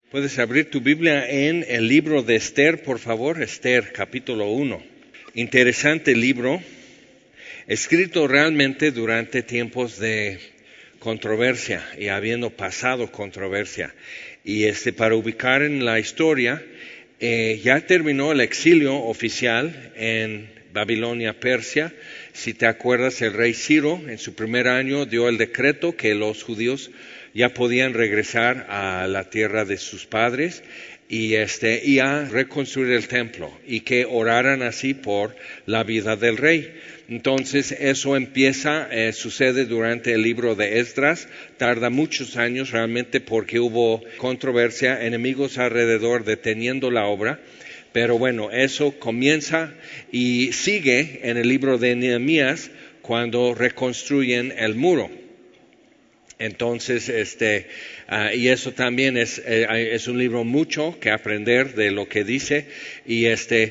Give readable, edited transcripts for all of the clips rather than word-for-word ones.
Puedes abrir tu Biblia en el libro de Esther, por favor. Esther, capítulo 1. Interesante libro, escrito realmente durante tiempos de controversia y habiendo pasado controversia. Y para ubicar en la historia, ya terminó el exilio oficial en Babilonia, Persia. Si te acuerdas, el rey Ciro en su primer año dio el decreto que los judíos ya podían regresar a la tierra de sus padres y a reconstruir el templo y que oraran así por la vida del rey. Entonces eso sucede durante el libro de Esdras, tarda muchos años realmente porque hubo controversia, enemigos alrededor deteniendo la obra. Pero bueno, eso comienza y sigue en el libro de Nehemías cuando reconstruyen el muro. Entonces, y eso también es un libro mucho que aprender de lo que dice. Y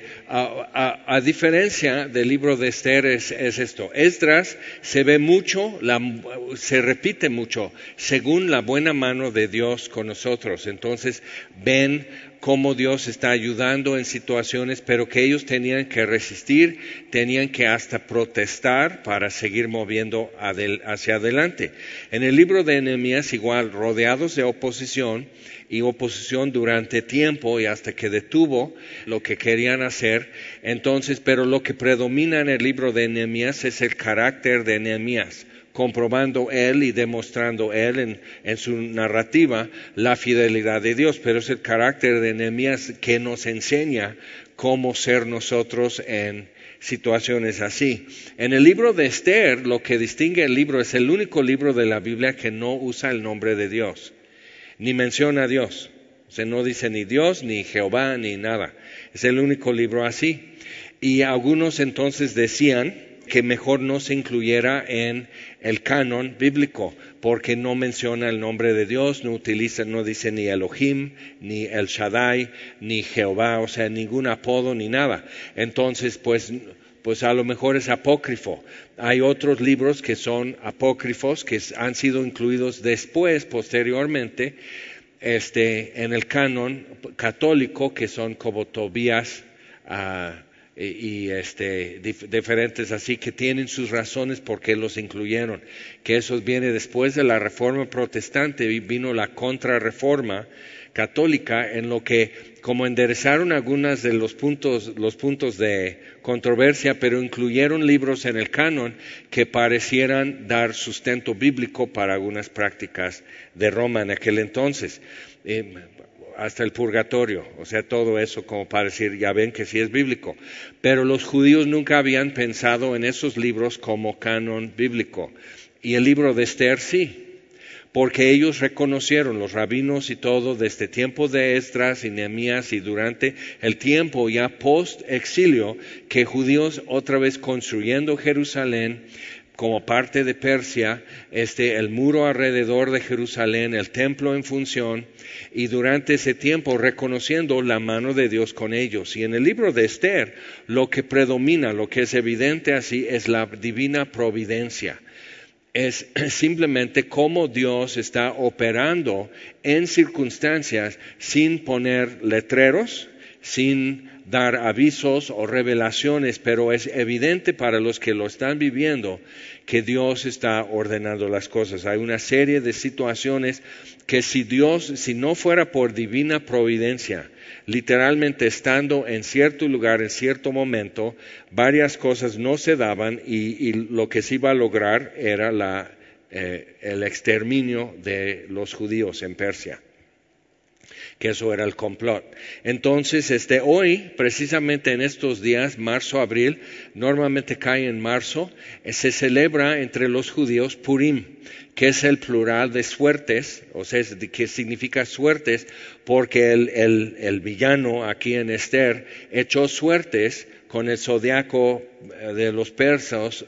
a diferencia del libro de Esther es esto. Esdras se ve mucho, se repite mucho, según la buena mano de Dios con nosotros. Entonces, ven cómo Dios está ayudando en situaciones, pero que ellos tenían que resistir, tenían que hasta protestar para seguir moviendo hacia adelante. En el libro de Nehemías igual, rodeados de oposición y oposición durante tiempo y hasta que detuvo lo que querían hacer. Entonces, pero lo que predomina en el libro de Nehemías es el carácter de Nehemías, comprobando él y demostrando él en su narrativa la fidelidad de Dios. Pero es el carácter de Nehemías que nos enseña cómo ser nosotros en situaciones así. En el libro de Esther, lo que distingue el libro, es el único libro de la Biblia que no usa el nombre de Dios, ni menciona a Dios. O sea, no dice ni Dios, ni Jehová, ni nada. Es el único libro así. Y algunos entonces decían que mejor no se incluyera en el canon bíblico, porque no menciona el nombre de Dios, no dice ni Elohim, ni El Shaddai, ni Jehová, o sea, ningún apodo ni nada. Entonces, pues a lo mejor es apócrifo. Hay otros libros que son apócrifos, que han sido incluidos después, posteriormente, en el canon católico, que son como Tobías, y diferentes así, que tienen sus razones por qué los incluyeron, que eso viene después de la Reforma Protestante y vino la Contrarreforma Católica, en lo que como enderezaron algunos de los puntos de controversia, pero incluyeron libros en el canon que parecieran dar sustento bíblico para algunas prácticas de Roma en aquel entonces. Hasta el purgatorio, o sea, todo eso como para decir, ya ven que sí es bíblico. Pero los judíos nunca habían pensado en esos libros como canon bíblico. Y el libro de Esther sí, porque ellos reconocieron, los rabinos y todo, desde tiempo de Esdras y Nehemías y durante el tiempo ya post-exilio, que judíos otra vez construyendo Jerusalén, como parte de Persia, el muro alrededor de Jerusalén, el templo en función, y durante ese tiempo reconociendo la mano de Dios con ellos. Y en el libro de Esther, lo que predomina, lo que es evidente así, es la divina providencia. Es simplemente cómo Dios está operando en circunstancias sin poner letreros, sin dar avisos o revelaciones, pero es evidente para los que lo están viviendo que Dios está ordenando las cosas. Hay una serie de situaciones que si no fuera por divina providencia, literalmente estando en cierto lugar, en cierto momento, varias cosas no se daban y lo que se iba a lograr era el exterminio de los judíos en Persia, que eso era el complot. Entonces, hoy, precisamente en estos días, marzo, abril, normalmente cae en marzo, se celebra entre los judíos Purim, que es el plural de suertes, o sea, que significa suertes, porque el villano aquí en Esther echó suertes con el zodiaco de los persas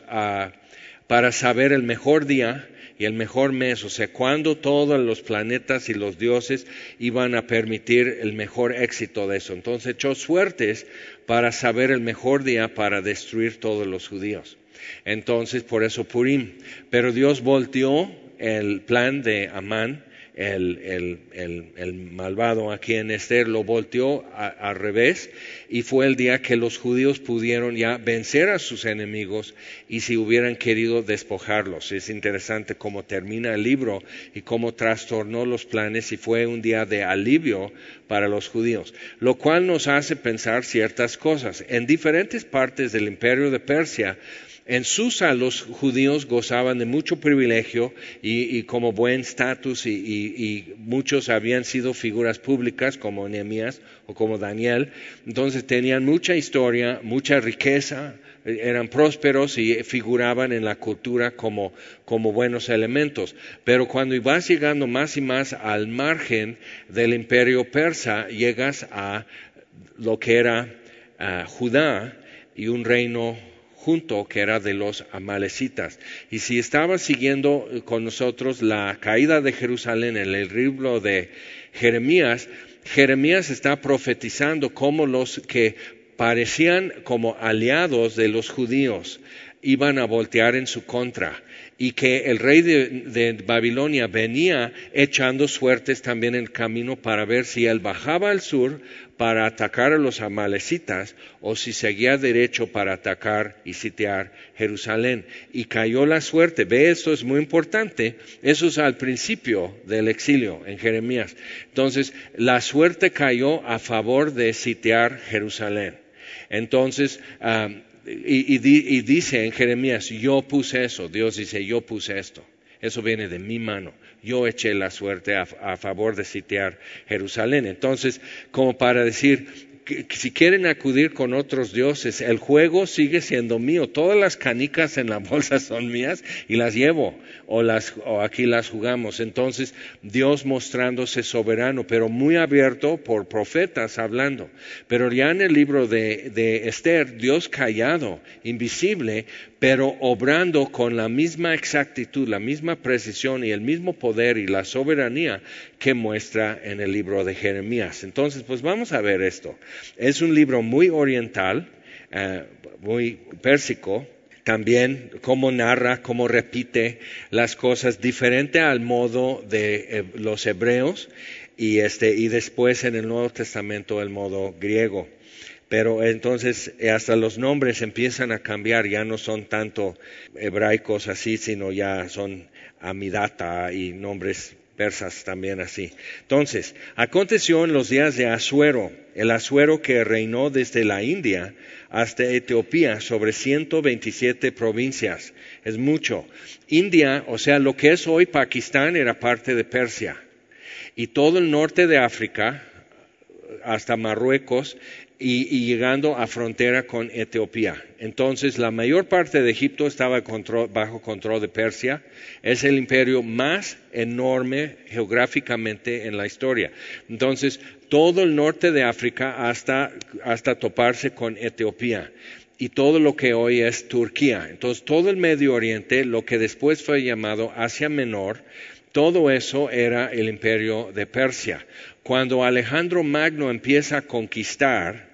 para saber el mejor día y el mejor mes, o sea, cuándo todos los planetas y los dioses iban a permitir el mejor éxito de eso. Entonces echó suertes para saber el mejor día para destruir todos los judíos. Entonces, por eso Purim. Pero Dios volteó el plan de Amán el malvado aquí en Esther, lo volteó al revés, y fue el día que los judíos pudieron ya vencer a sus enemigos y si hubieran querido despojarlos. Es interesante cómo termina el libro y cómo trastornó los planes, y fue un día de alivio para los judíos, lo cual nos hace pensar ciertas cosas. En diferentes partes del imperio de Persia, en Susa los judíos gozaban de mucho privilegio y como buen estatus, y muchos habían sido figuras públicas como Nehemías o como Daniel. Entonces tenían mucha historia, mucha riqueza, eran prósperos y figuraban en la cultura como buenos elementos. Pero cuando ibas llegando más y más al margen del imperio persa, llegas a lo que era Judá y un reino junto que era de los amalecitas. Y si estabas siguiendo con nosotros la caída de Jerusalén en el libro de Jeremías, Jeremías está profetizando cómo los que parecían como aliados de los judíos iban a voltear en su contra, y que el rey de Babilonia venía echando suertes también en el camino para ver si él bajaba al sur para atacar a los amalecitas o si seguía derecho para atacar y sitiar Jerusalén. Y cayó la suerte. Ve, esto es muy importante. Eso es al principio del exilio en Jeremías. Entonces, la suerte cayó a favor de sitiar Jerusalén. Entonces, y dice en Jeremías, yo puse eso. Dios dice, yo puse esto. Eso viene de mi mano. Yo eché la suerte a favor de sitiar Jerusalén. Entonces, como para decir, que si quieren acudir con otros dioses, el juego sigue siendo mío. Todas las canicas en la bolsa son mías y las llevo, o aquí las jugamos. Entonces, Dios mostrándose soberano, pero muy abierto por profetas hablando. Pero ya en el libro de Esther, Dios callado, invisible, pero obrando con la misma exactitud, la misma precisión y el mismo poder y la soberanía que muestra en el libro de Jeremías. Entonces, pues vamos a ver esto. Es un libro muy oriental, muy pérsico, también cómo narra, cómo repite las cosas diferente al modo de los hebreos y después en el Nuevo Testamento el modo griego. Pero entonces hasta los nombres empiezan a cambiar, ya no son tanto hebraicos así, sino ya son Amidata y nombres persas también así. Entonces, aconteció en los días de Asuero, el Asuero que reinó desde la India hasta Etiopía sobre 127 provincias. Es mucho. India, o sea, lo que es hoy Pakistán, era parte de Persia. Y todo el norte de África, hasta Marruecos, y llegando a frontera con Etiopía. Entonces, la mayor parte de Egipto estaba bajo control de Persia. Es el imperio más enorme geográficamente en la historia. Entonces, todo el norte de África hasta toparse con Etiopía. Y todo lo que hoy es Turquía. Entonces, todo el Medio Oriente, lo que después fue llamado Asia Menor, todo eso era el imperio de Persia. Cuando Alejandro Magno empieza a conquistar,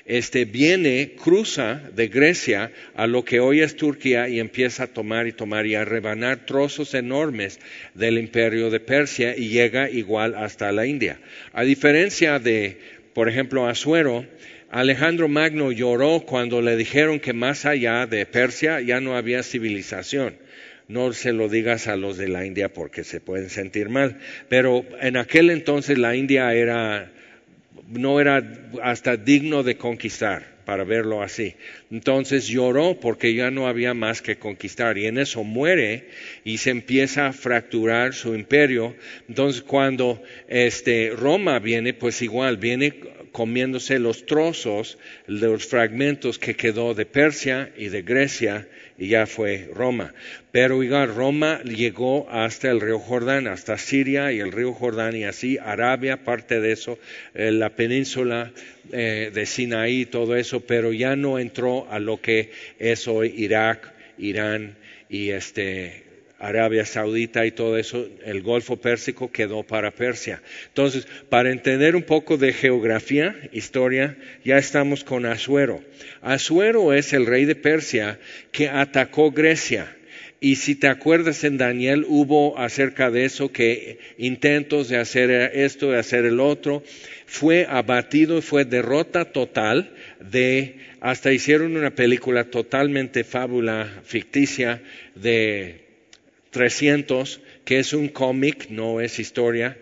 cruza de Grecia a lo que hoy es Turquía y empieza a tomar y a rebanar trozos enormes del imperio de Persia y llega igual hasta la India. A diferencia de, por ejemplo, Asuero, Alejandro Magno lloró cuando le dijeron que más allá de Persia ya no había civilización. No se lo digas a los de la India porque se pueden sentir mal. Pero en aquel entonces la India no era hasta digno de conquistar, para verlo así. Entonces lloró porque ya no había más que conquistar. Y en eso muere y se empieza a fracturar su imperio. Entonces cuando Roma viene, pues igual viene comiéndose los trozos, los fragmentos que quedó de Persia y de Grecia, y ya fue Roma. Pero igual Roma llegó hasta el río Jordán, hasta Siria y el río Jordán, y así Arabia, parte de eso, la península de Sinaí, todo eso, pero ya no entró a lo que es hoy Irak, Irán y Arabia Saudita y todo eso. El Golfo Pérsico quedó para Persia. Entonces, para entender un poco de geografía, historia, ya estamos con Asuero. Asuero es el rey de Persia que atacó Grecia Y si te acuerdas en Daniel hubo acerca de eso que intentos de hacer esto, de hacer el otro, fue abatido y fue derrota total hasta hicieron una película totalmente fábula ficticia de 300, que es un cómic, no es historia,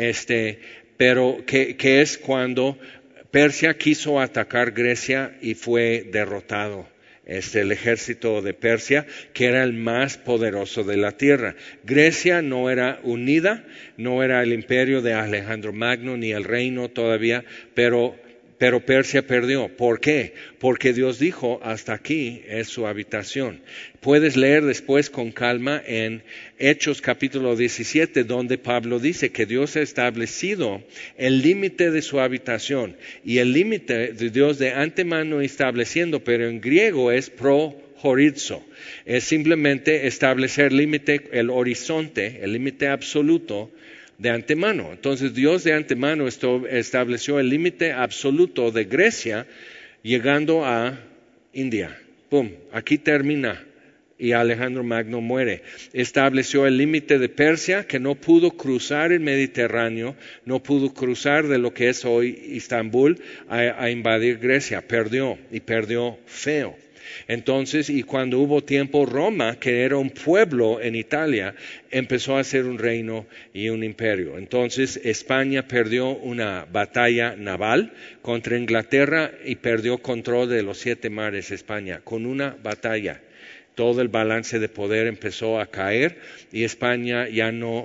pero que es cuando Persia quiso atacar Grecia y fue derrotado. El ejército de Persia, que era el más poderoso de la tierra. Grecia no era unida, no era el imperio de Alejandro Magno, ni el reino todavía, pero Persia perdió. ¿Por qué? Porque Dios dijo, hasta aquí es su habitación. Puedes leer después con calma en Hechos capítulo 17, donde Pablo dice que Dios ha establecido el límite de su habitación. Y el límite de Dios de antemano estableciendo, pero en griego es horizo. Es simplemente establecer límite, el horizonte, el límite absoluto de antemano. Entonces Dios de antemano estableció el límite absoluto de Grecia llegando a India. ¡Pum! Aquí termina y Alejandro Magno muere. Estableció el límite de Persia, que no pudo cruzar el Mediterráneo, no pudo cruzar de lo que es hoy Istambul a invadir Grecia. Perdió y perdió feo. Entonces, y cuando hubo tiempo, Roma, que era un pueblo en Italia, empezó a ser un reino y un imperio. Entonces, España perdió una batalla naval contra Inglaterra y perdió control de los 7 mares España, con una batalla. Todo el balance de poder empezó a caer y España ya no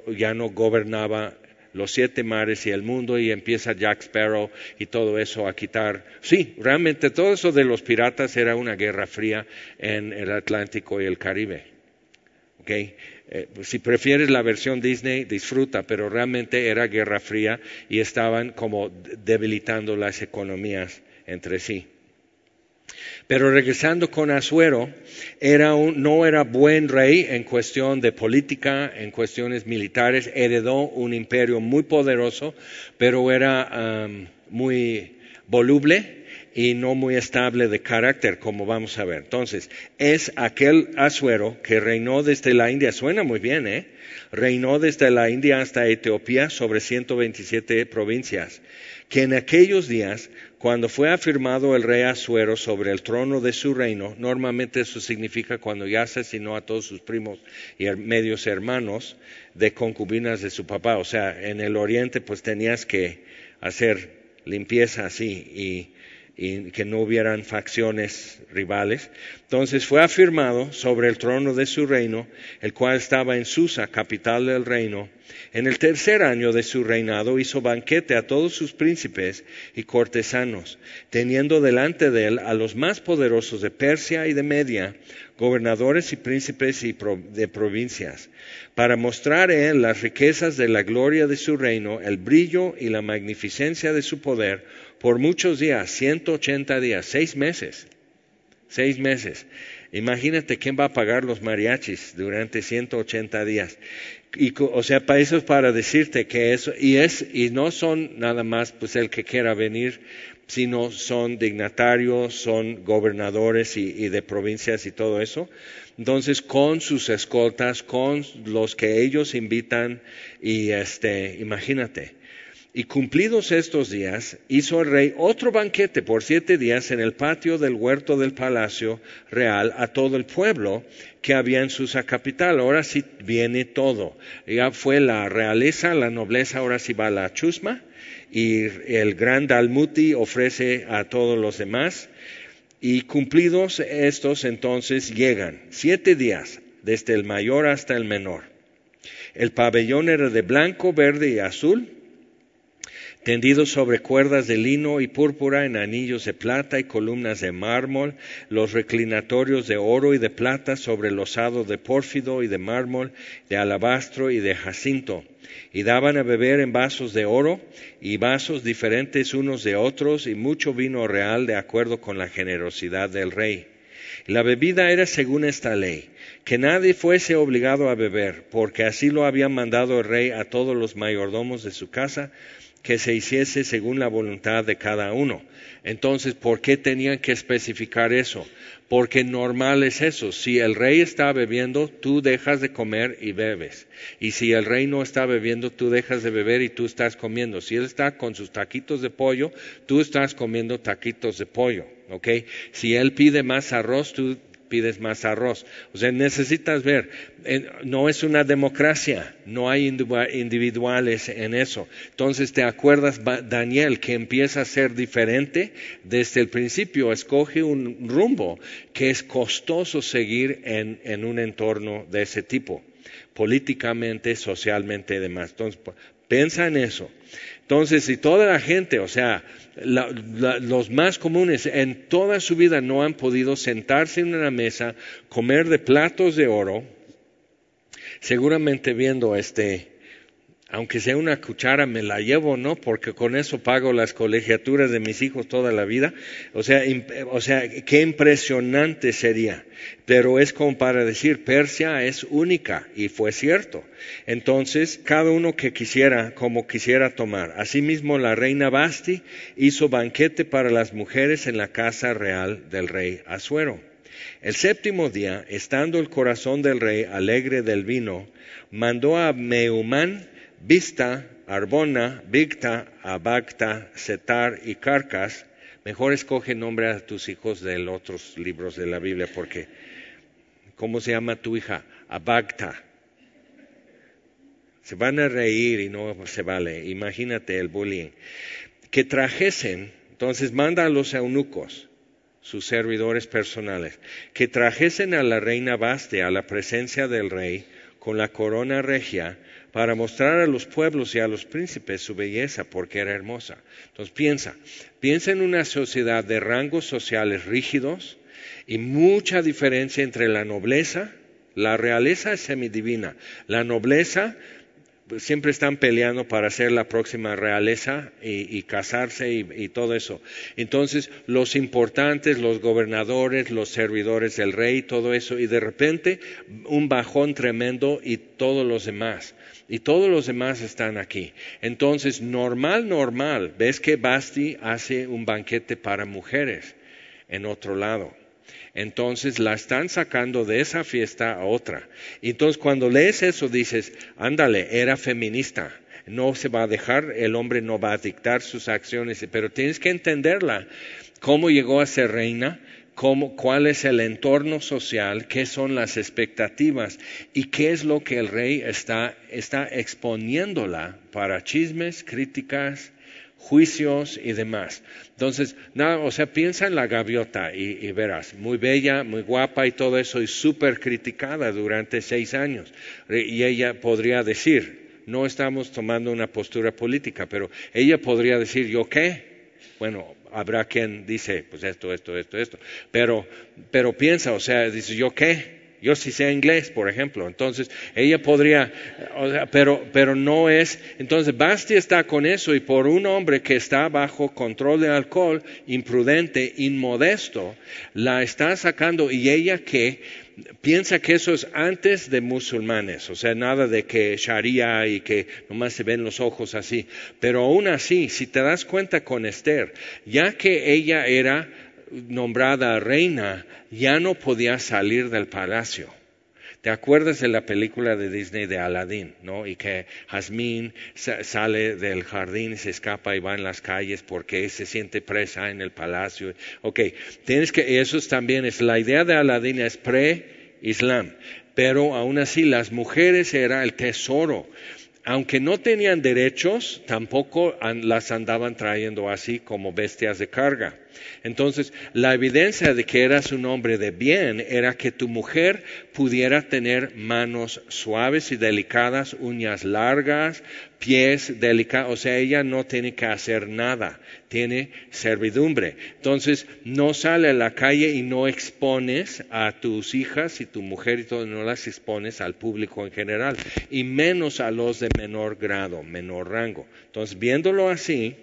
gobernaba los 7 mares y el mundo, y empieza Jack Sparrow y todo eso a quitar. Sí, realmente todo eso de los piratas era una guerra fría en el Atlántico y el Caribe. ¿Okay? Si prefieres la versión Disney, disfruta, pero realmente era guerra fría y estaban como debilitando las economías entre sí. Pero regresando con Asuero, no era buen rey en cuestión de política, en cuestiones militares, heredó un imperio muy poderoso, pero era muy voluble y no muy estable de carácter, como vamos a ver. Entonces, es aquel Asuero que reinó desde la India, suena muy bien, reinó desde la India hasta Etiopía sobre 127 provincias, que en aquellos días, cuando fue afirmado el rey Asuero sobre el trono de su reino, normalmente eso significa cuando ya asesinó a todos sus primos y medios hermanos de concubinas de su papá. O sea, en el oriente pues tenías que hacer limpieza así y que no hubieran facciones rivales. Entonces fue afirmado sobre el trono de su reino, el cual estaba en Susa, capital del reino. En el 3er año de su reinado hizo banquete a todos sus príncipes y cortesanos, teniendo delante de él a los más poderosos de Persia y de Media, gobernadores y príncipes de provincias, para mostrar en él las riquezas de la gloria de su reino, el brillo y la magnificencia de su poder, por muchos días, 180 días, 6 meses. 6 meses. Imagínate quién va a pagar los mariachis durante 180 días. O sea, para eso es para decirte que eso, y no son nada más pues el que quiera venir, sino son dignatarios, son gobernadores y de provincias y todo eso. Entonces, con sus escoltas, con los que ellos invitan, y imagínate. Y cumplidos estos días, hizo el rey otro banquete por 7 días en el patio del huerto del palacio real a todo el pueblo que había en Susa capital. Ahora sí viene todo. Ya fue la realeza, la nobleza, ahora sí va la chusma. Y el gran Dalmuti ofrece a todos los demás. Y cumplidos estos, entonces llegan 7 días, desde el mayor hasta el menor. El pabellón era de blanco, verde y azul, tendidos sobre cuerdas de lino y púrpura en anillos de plata y columnas de mármol, los reclinatorios de oro y de plata sobre losado de pórfido y de mármol, de alabastro y de jacinto. Y daban a beber en vasos de oro y vasos diferentes unos de otros y mucho vino real de acuerdo con la generosidad del rey. La bebida era según esta ley, que nadie fuese obligado a beber, porque así lo había mandado el rey a todos los mayordomos de su casa que se hiciese según la voluntad de cada uno. Entonces, ¿por qué tenían que especificar eso? Porque normal es eso. Si el rey está bebiendo, tú dejas de comer y bebes. Y si el rey no está bebiendo, tú dejas de beber y tú estás comiendo. Si él está con sus taquitos de pollo, tú estás comiendo taquitos de pollo, ¿ok? Si él pide más arroz, tú pides más arroz. O sea, necesitas ver, no es una democracia, no hay individuales en eso. Entonces, ¿te acuerdas, Daniel, que empieza a ser diferente? Desde el principio escoge un rumbo que es costoso seguir en un entorno de ese tipo, políticamente, socialmente y demás. Entonces, piensa en eso. Entonces, si toda la gente, o sea, los más comunes en toda su vida no han podido sentarse en una mesa, comer de platos de oro, seguramente viendo aunque sea una cuchara me la llevo, ¿no? Porque con eso pago las colegiaturas de mis hijos toda la vida. O sea, qué impresionante sería. Pero es como para decir, Persia es única, y fue cierto. Entonces, cada uno que quisiera, como quisiera tomar. Asimismo, la reina Vasti hizo banquete para las mujeres en la casa real del rey Asuero. El 7º día, estando el corazón del rey alegre del vino, mandó a Meumán, Vista, Arbona, Bigta, Abagta, Setar y Carcas. Mejor escoge nombre a tus hijos de los otros libros de la Biblia, porque ¿cómo se llama tu hija? Abagta. Se van a reír y no se vale. Imagínate el bullying. Que trajesen, entonces manda a los eunucos, sus servidores personales, que trajesen a la reina Vasti a la presencia del rey con la corona regia, para mostrar a los pueblos y a los príncipes su belleza, porque era hermosa. Entonces piensa en una sociedad de rangos sociales rígidos y mucha diferencia entre la nobleza. La realeza es semidivina. La nobleza, pues, siempre están peleando para ser la próxima realeza y casarse y todo eso. Entonces, los importantes, los gobernadores, los servidores del rey, todo eso, y de repente un bajón tremendo y todos los demás. Y todos los demás están aquí. Entonces, normal, ves que Vasti hace un banquete para mujeres en otro lado. Entonces, la están sacando de esa fiesta a otra. Y entonces, cuando lees eso, dices, ándale, era feminista. No se va a dejar, el hombre no va a dictar sus acciones, pero tienes que entenderla. ¿Cómo llegó a ser reina? ¿Cuál es el entorno social? ¿Qué son las expectativas? ¿Y qué es lo que el rey está exponiéndola para chismes, críticas, juicios y demás? Entonces, piensa en la gaviota y verás, muy bella, muy guapa y todo eso, y súper criticada durante 6 años. Y ella podría decir, no estamos tomando una postura política, pero ella podría decir, ¿yo qué? Bueno, habrá quien dice, pues esto. Pero piensa, dice, ¿yo qué? Yo sí sé inglés, por ejemplo. Entonces, ella podría, pero no es. Entonces, Vasti está con eso, y por un hombre que está bajo control de alcohol, imprudente, inmodesto, la está sacando, y ella que piensa que eso es antes de musulmanes, o sea, nada de que Sharia y que nomás se ven los ojos así. Pero aún así, si te das cuenta con Esther, ya que ella era nombrada reina, ya no podía salir del palacio. ¿Te acuerdas de la película de Disney de Aladdin, no? Y que Jasmine sale del jardín, se escapa y va en las calles porque se siente presa en el palacio. Ok, eso también es la idea de Aladdin, es pre-Islam. Pero aún así las mujeres era el tesoro. Aunque no tenían derechos, tampoco las andaban trayendo así como bestias de carga. Entonces, la evidencia de que eras un hombre de bien era que tu mujer pudiera tener manos suaves y delicadas, uñas largas, pies delicados. O sea, ella no tiene que hacer nada, tiene servidumbre. Entonces, no sale a la calle y no expones a tus hijas y tu mujer y todo, no las expones al público en general, y menos a los de menor grado, menor rango. Entonces, viéndolo así,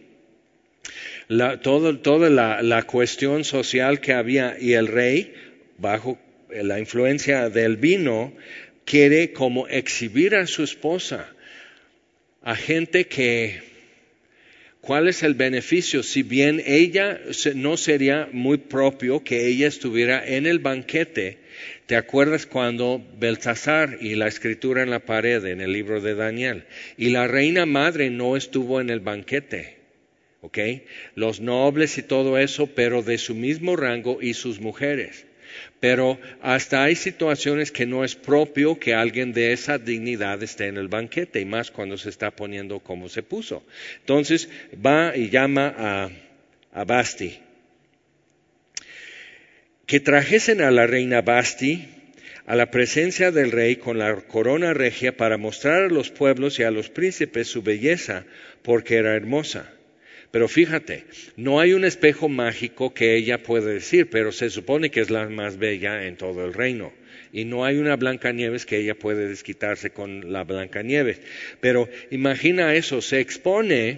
toda la cuestión social que había, y el rey, bajo la influencia del vino, quiere como exhibir a su esposa a gente que ¿Cuál es el beneficio? Si bien ella no sería muy propio que ella estuviera en el banquete. ¿Te acuerdas cuando Belsasar y la escritura en la pared en el libro de Daniel? Y la reina madre no estuvo en el banquete. ¿Ok? Los nobles y todo eso, pero de su mismo rango y sus mujeres. Pero hasta hay situaciones que no es propio que alguien de esa dignidad esté en el banquete, y más cuando se está poniendo como se puso. Entonces va y llama a Vasti. Que trajesen a la reina Vasti a la presencia del rey con la corona regia para mostrar a los pueblos y a los príncipes su belleza, porque era hermosa. Pero fíjate, no hay un espejo mágico que ella puede decir, pero se supone que es la más bella en todo el reino. Y no hay una Blancanieves que ella puede desquitarse con la Blancanieves. Pero imagina eso, se expone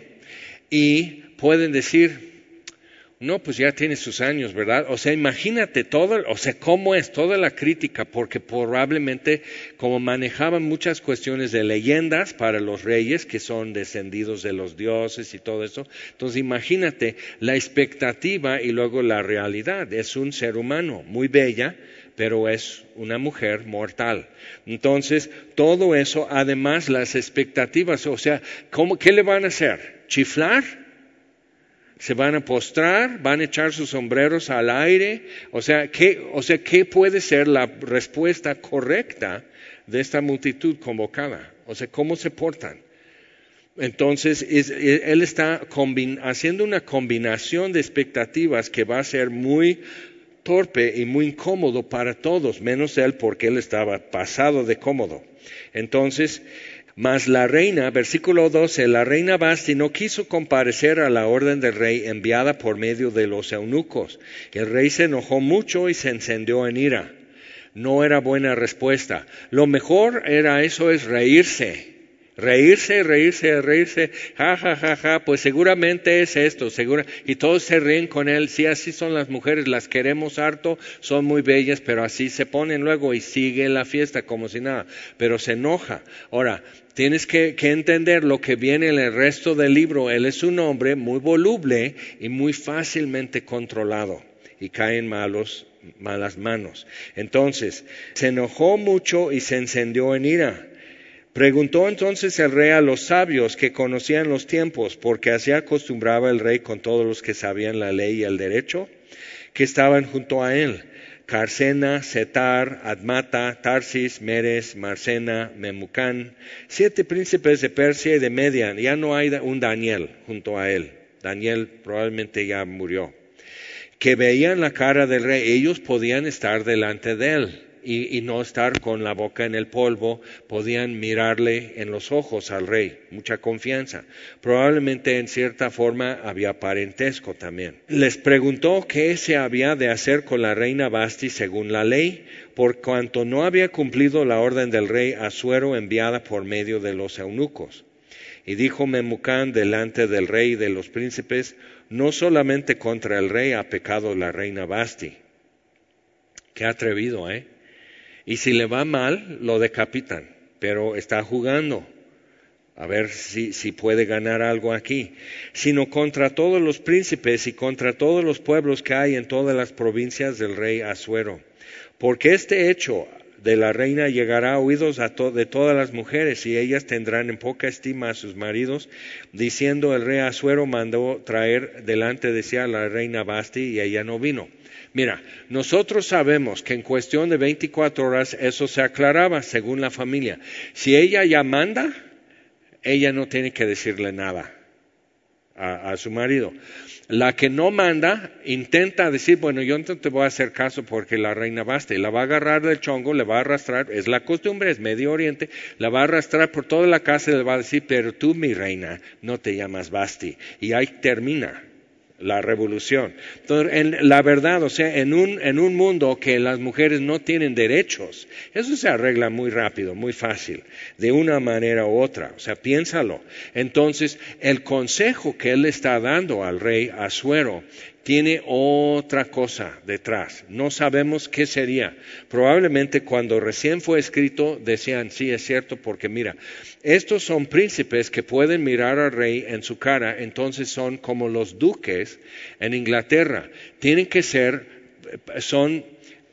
y pueden decir, no, pues ya tiene sus años, ¿verdad? O sea, imagínate todo, o sea, cómo es toda la crítica, porque probablemente como manejaban muchas cuestiones de leyendas para los reyes, que son descendidos de los dioses y todo eso, entonces imagínate la expectativa y luego la realidad. Es un ser humano, muy bella, pero es una mujer mortal. Entonces, todo eso, además las expectativas, o sea, ¿qué le van a hacer? ¿Chiflar? ¿Se van a postrar? ¿Van a echar sus sombreros al aire? O sea, ¿qué puede ser la respuesta correcta de esta multitud convocada? O sea, ¿cómo se portan? Entonces, él está haciendo una combinación de expectativas que va a ser muy torpe y muy incómodo para todos, menos él, porque él estaba pasado de cómodo. Entonces, mas la reina, versículo 12, la reina Vasti no quiso comparecer a la orden del rey enviada por medio de los eunucos. El rey se enojó mucho y se encendió en ira. No era buena respuesta. Lo mejor era eso, es reírse. Reírse, ja, ja, ja, ja, pues seguramente es esto, y todos se ríen con él. Sí, así son las mujeres, las queremos harto, son muy bellas, pero así se ponen luego y sigue la fiesta como si nada, pero se enoja. Ahora, tienes que entender lo que viene en el resto del libro. Él es un hombre muy voluble y muy fácilmente controlado, y cae en malas manos. Entonces, se enojó mucho y se encendió en ira. Preguntó entonces el rey a los sabios que conocían los tiempos, porque así acostumbraba el rey con todos los que sabían la ley y el derecho, que estaban junto a él: Carsena, Setar, Admata, Tarsis, Meres, Marsena, Memucán, 7 príncipes de Persia y de Media. Ya no hay un Daniel junto a él. Daniel probablemente ya murió. Que veían la cara del rey, ellos podían estar delante de él. Y no estar con la boca en el polvo, podían mirarle en los ojos al rey, mucha confianza. Probablemente en cierta forma había parentesco también. Les preguntó qué se había de hacer con la reina Vasti según la ley, por cuanto no había cumplido la orden del rey Asuero enviada por medio de los eunucos. Y dijo Memucán delante del rey y de los príncipes: no solamente contra el rey ha pecado la reina Vasti. Qué atrevido, ¿eh? Y si le va mal, lo decapitan, pero está jugando, a ver si puede ganar algo aquí. Sino contra todos los príncipes y contra todos los pueblos que hay en todas las provincias del rey Asuero. Porque este hecho de la reina llegará a oídos de todas las mujeres, y ellas tendrán en poca estima a sus maridos, diciendo: el rey Asuero mandó traer delante de sí a la reina Vasti, y ella no vino. Mira, nosotros sabemos que en cuestión de 24 horas eso se aclaraba según la familia. Si ella ya manda, ella no tiene que decirle nada a su marido. La que no manda intenta decir: bueno, yo no te voy a hacer caso porque la reina Vasti, la va a agarrar del chongo, le va a arrastrar, es la costumbre, es Medio Oriente, la va a arrastrar por toda la casa y le va a decir: pero tú, mi reina, no te llamas Vasti. Y ahí termina la revolución. Entonces, la verdad, o sea, en un mundo que las mujeres no tienen derechos, eso se arregla muy rápido, muy fácil, de una manera u otra. O sea, piénsalo. Entonces, el consejo que él está dando al rey Asuero, tiene otra cosa detrás. No sabemos qué sería. Probablemente cuando recién fue escrito decían, sí, es cierto, porque mira, estos son príncipes que pueden mirar al rey en su cara, entonces son como los duques en Inglaterra. Tienen que ser, son,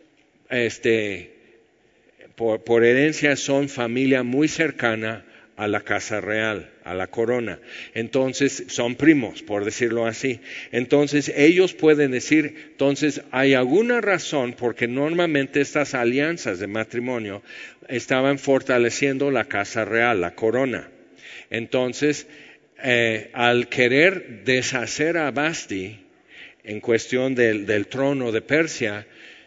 por herencia son familia muy cercana a la casa real, a la corona. Entonces son primos, por decirlo así. Entonces ellos pueden decir, entonces hay alguna razón porque normalmente estas alianzas de matrimonio estaban fortaleciendo la casa real, la corona. Entonces, al querer deshacer a Basti en cuestión del trono de Persia,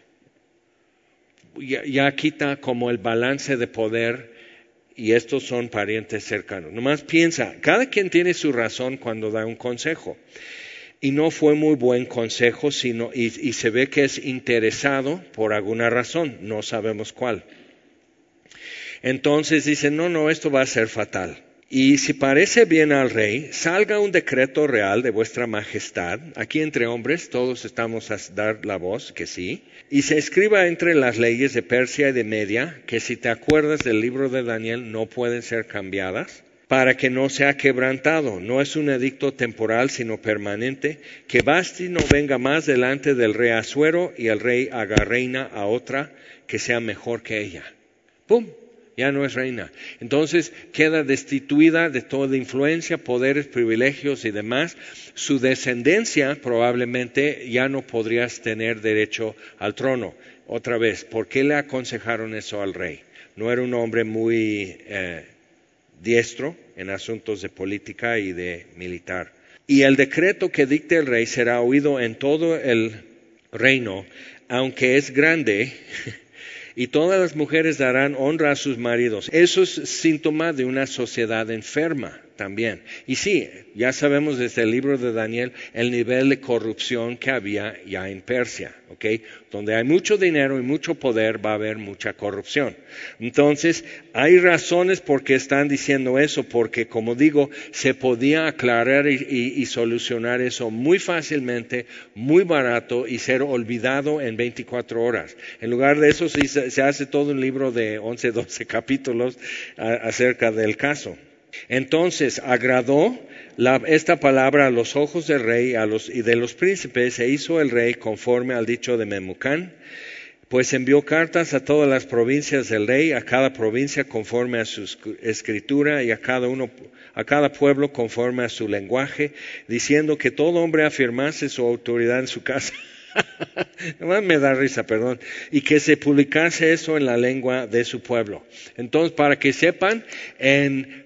ya quita como el balance de poder. Y estos son parientes cercanos. Nomás piensa, cada quien tiene su razón cuando da un consejo. Y no fue muy buen consejo, y se ve que es interesado por alguna razón, no sabemos cuál. Entonces dice, no, esto va a ser fatal. Y si parece bien al rey, salga un decreto real de vuestra majestad. Aquí entre hombres todos estamos a dar la voz, que sí. Y se escriba entre las leyes de Persia y de Media, que si te acuerdas del libro de Daniel no pueden ser cambiadas, para que no sea quebrantado. No es un edicto temporal, sino permanente, que Basti no venga más delante del rey Asuero y el rey haga reina a otra que sea mejor que ella. ¡Pum! Ya no es reina. Entonces queda destituida de toda influencia, poderes, privilegios y demás. Su descendencia probablemente ya no podrías tener derecho al trono. Otra vez, ¿por qué le aconsejaron eso al rey? No era un hombre muy diestro en asuntos de política y de militar. Y el decreto que dicte el rey será oído en todo el reino, aunque es grande. Y todas las mujeres darán honra a sus maridos. Eso es síntoma de una sociedad enferma también. Y sí, ya sabemos desde el libro de Daniel el nivel de corrupción que había ya en Persia, ¿ok? Donde hay mucho dinero y mucho poder va a haber mucha corrupción. Entonces, hay razones por qué están diciendo eso, porque como digo, se podía aclarar y solucionar eso muy fácilmente, muy barato y ser olvidado en 24 horas. En lugar de eso se hace todo un libro de 11, 12 capítulos acerca del caso. Entonces agradó esta palabra a los ojos del rey y de los príncipes, e hizo el rey conforme al dicho de Memucán, pues envió cartas a todas las provincias del rey, a cada provincia conforme a su escritura y a cada pueblo conforme a su lenguaje, diciendo que todo hombre afirmase su autoridad en su casa. Nomás me da risa, perdón. Y que se publicase eso en la lengua de su pueblo. Entonces, para que sepan, en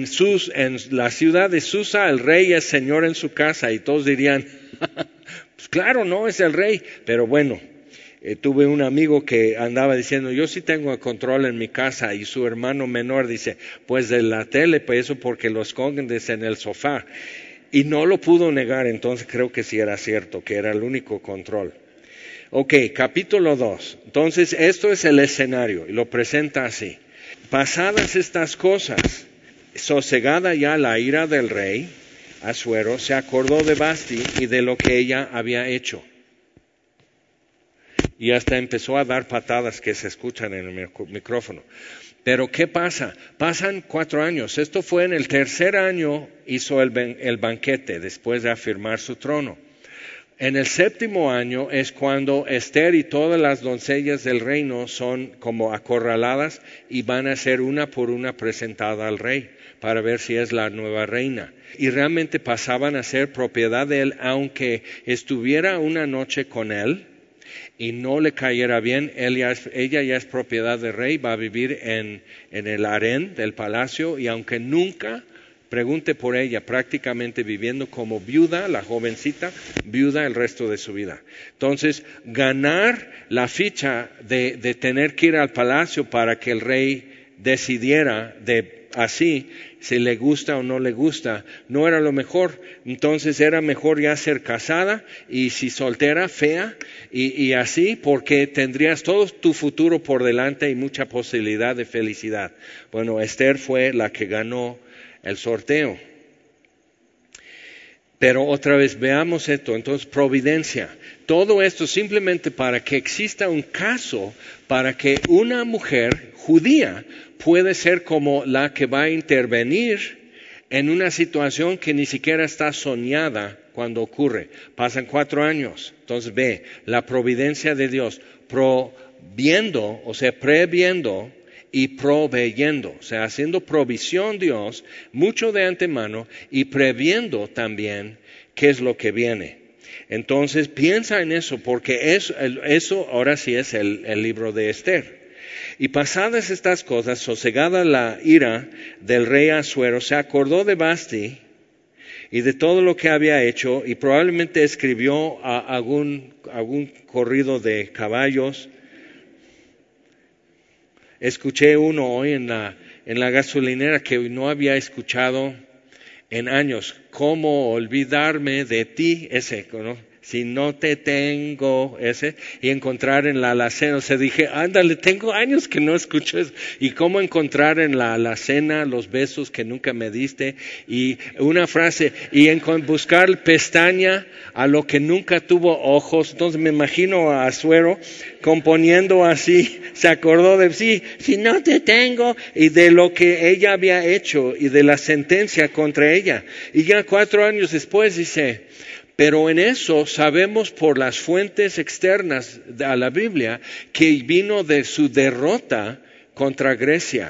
la ciudad de Susa, el rey es señor en su casa, y todos dirían, pues claro, no es el rey, pero bueno. Tuve un amigo que andaba diciendo, yo sí tengo el control en mi casa, y su hermano menor dice, pues de la tele, pues eso porque lo esconden en el sofá. Y no lo pudo negar, entonces creo que sí era cierto, que era el único control. Ok, capítulo 2. Entonces, esto es el escenario, y lo presenta así. Pasadas estas cosas, sosegada ya la ira del rey, Asuero se acordó de Basti y de lo que ella había hecho. Y hasta empezó a dar patadas que se escuchan en el micrófono. Pero ¿qué pasa? Pasan 4 años. Esto fue en el 3er año, hizo el banquete después de afirmar su trono. En el 7º año es cuando Esther y todas las doncellas del reino son como acorraladas y van a ser una por una presentada al rey para ver si es la nueva reina. Y realmente pasaban a ser propiedad de él, aunque estuviera una noche con él y no le cayera bien, ella ya es propiedad del rey, va a vivir en el harén del palacio, y aunque nunca pregunte por ella, prácticamente viviendo como viuda, la jovencita, viuda el resto de su vida. Entonces, ganar la ficha de tener que ir al palacio para que el rey decidiera así, si le gusta o no le gusta, no era lo mejor. Entonces era mejor ya ser casada, y si soltera, fea, y así, porque tendrías todo tu futuro por delante y mucha posibilidad de felicidad. Bueno, Esther fue la que ganó el sorteo. Pero otra vez veamos esto, entonces providencia. Todo esto simplemente para que exista un caso para que una mujer judía puede ser como la que va a intervenir en una situación que ni siquiera está soñada cuando ocurre. Pasan 4 años. Entonces ve, la providencia de Dios, proviendo, o sea, previendo y proveyendo, o sea, haciendo provisión Dios, mucho de antemano y previendo también qué es lo que viene. Entonces piensa en eso, porque eso ahora sí es el libro de Esther. Y pasadas estas cosas, sosegada la ira del rey Asuero, se acordó de Vasti y de todo lo que había hecho, y probablemente escribió algún corrido de caballos. Escuché uno hoy en la gasolinera que no había escuchado en años. ¿Cómo olvidarme de ti? Ese, ¿no? Si no te tengo, ese. Y encontrar en la alacena. O sea, dije, ándale, tengo años que no escucho eso. Y cómo encontrar en la alacena los besos que nunca me diste. Y una frase, y buscar pestaña a lo que nunca tuvo ojos. Entonces me imagino a Asuero componiendo así. Se acordó de, sí, si no te tengo. Y de lo que ella había hecho y de la sentencia contra ella. Y ya 4 años después dice, pero en eso sabemos por las fuentes externas a la Biblia que vino de su derrota contra Grecia.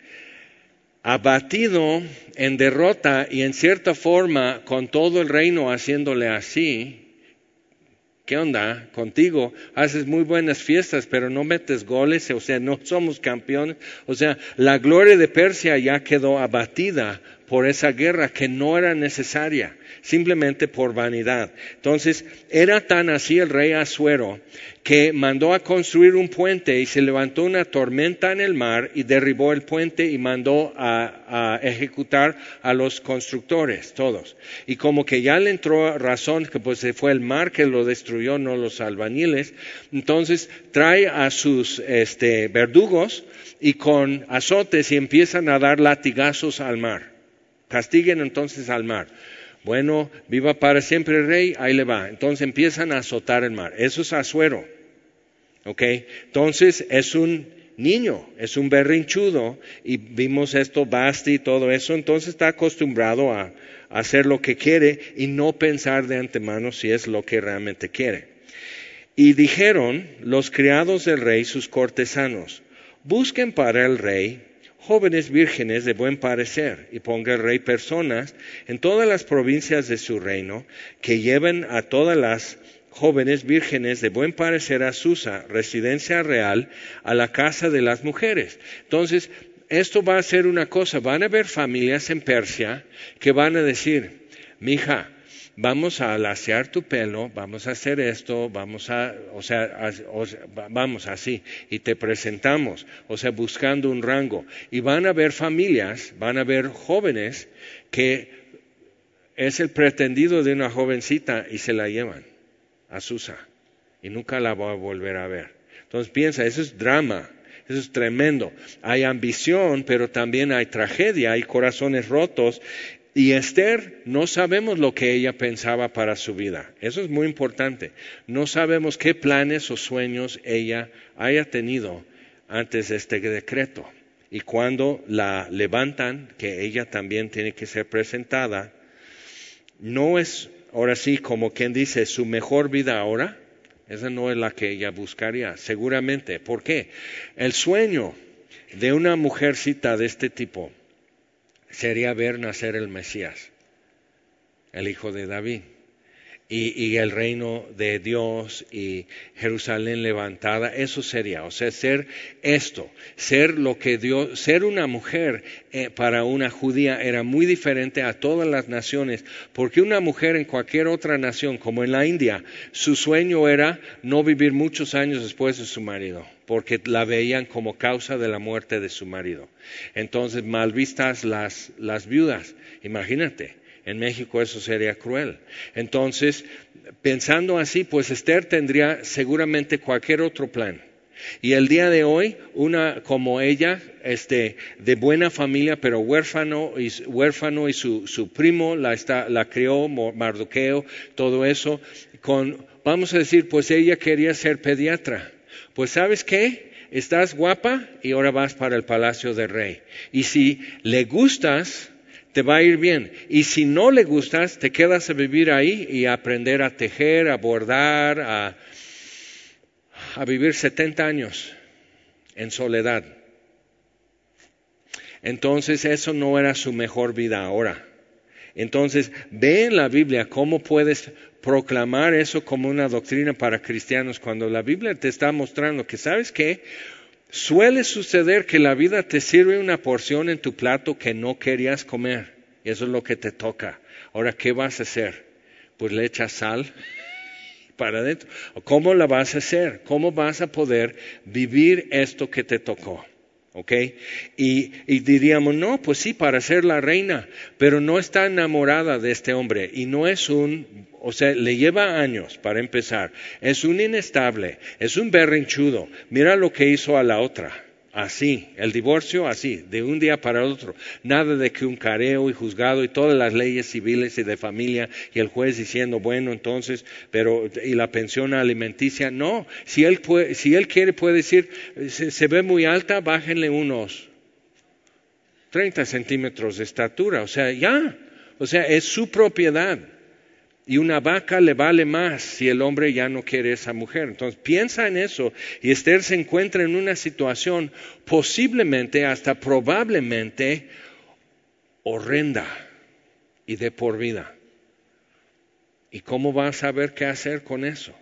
Abatido en derrota y en cierta forma con todo el reino haciéndole así. ¿Qué onda contigo? Haces muy buenas fiestas, pero no metes goles, o sea, no somos campeones. O sea, la gloria de Persia ya quedó abatida por esa guerra que no era necesaria, simplemente por vanidad. Entonces, era tan así el rey Asuero que mandó a construir un puente y se levantó una tormenta en el mar y derribó el puente y mandó a ejecutar a los constructores, todos. Y como que ya le entró razón que pues fue el mar que lo destruyó, no los albañiles, entonces trae a sus verdugos y con azotes y empiezan a dar latigazos al mar. Castiguen entonces al mar. Bueno, viva para siempre el rey, ahí le va. Entonces empiezan a azotar el mar. Eso es Asuero. ¿Ok? Entonces es un niño, es un berrinchudo. Y vimos esto, Vasti y todo eso. Entonces está acostumbrado a hacer lo que quiere y no pensar de antemano si es lo que realmente quiere. Y dijeron los criados del rey, sus cortesanos, busquen para el rey jóvenes vírgenes de buen parecer, y ponga el rey personas en todas las provincias de su reino, que lleven a todas las jóvenes vírgenes de buen parecer a Susa, residencia real, a la casa de las mujeres. Entonces, esto va a ser una cosa, van a haber familias en Persia que van a decir, mija, vamos a lasear tu pelo, vamos a hacer esto, vamos así, y te presentamos, o sea, buscando un rango. Y van a haber familias, van a haber jóvenes que es el pretendido de una jovencita y se la llevan a Susa y nunca la va a volver a ver. Entonces piensa, eso es drama. Eso es tremendo. Hay ambición, pero también hay tragedia, hay corazones rotos. Y Esther, no sabemos lo que ella pensaba para su vida. Eso es muy importante. No sabemos qué planes o sueños ella haya tenido antes de este decreto. Y cuando la levantan, que ella también tiene que ser presentada, no es, ahora sí, como quien dice, su mejor vida ahora. Esa no es la que ella buscaría, seguramente. ¿Por qué? El sueño de una mujercita de este tipo sería ver nacer el Mesías, el hijo de David, y el reino de Dios y Jerusalén levantada. Eso sería, o sea, ser esto, ser lo que Dios, ser una mujer para una judía era muy diferente a todas las naciones, porque una mujer en cualquier otra nación, como en la India, su sueño era no vivir muchos años después de su marido, porque la veían como causa de la muerte de su marido. Entonces, mal vistas las viudas, imagínate. En México eso sería cruel. Entonces, pensando así, pues Esther tendría seguramente cualquier otro plan. Y el día de hoy, una como ella, de buena familia, pero huérfano y su primo la crió, Mardoqueo, todo eso, vamos a decir, pues ella quería ser pediatra. Pues ¿sabes qué? Estás guapa y ahora vas para el palacio del rey. Y si le gustas, te va a ir bien. Y si no le gustas, te quedas a vivir ahí y a aprender a tejer, a bordar, a vivir 70 años en soledad. Entonces eso no era su mejor vida ahora. Entonces ve en la Biblia cómo puedes proclamar eso como una doctrina para cristianos cuando la Biblia te está mostrando que, ¿sabes qué? Suele suceder que la vida te sirve una porción en tu plato que no querías comer. Y eso es lo que te toca. Ahora, ¿qué vas a hacer? Pues le echas sal para adentro. ¿Cómo la vas a hacer? ¿Cómo vas a poder vivir esto que te tocó? ¿Ok? Y diríamos, no, pues sí, para ser la reina, pero no está enamorada de este hombre y no es le lleva años para empezar, es un inestable, es un berrinchudo. Mira lo que hizo a la otra. Así, el divorcio así, de un día para otro. Nada de que un careo y juzgado y todas las leyes civiles y de familia y el juez diciendo, bueno, entonces, y la pensión alimenticia. No, si él quiere puede decir, se ve muy alta, bájenle unos 30 centímetros de estatura. O sea, es su propiedad. Y una vaca le vale más si el hombre ya no quiere esa mujer. Entonces piensa en eso y Esther se encuentra en una situación posiblemente, hasta probablemente horrenda y de por vida. ¿Y cómo va a saber qué hacer con eso?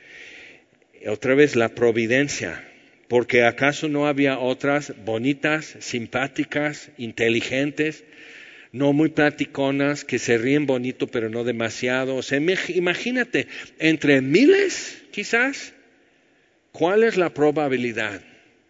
Otra vez la providencia. Porque ¿acaso no había otras bonitas, simpáticas, inteligentes? No muy platiconas, que se ríen bonito, pero no demasiado. O sea, imagínate, entre miles, quizás, ¿cuál es la probabilidad?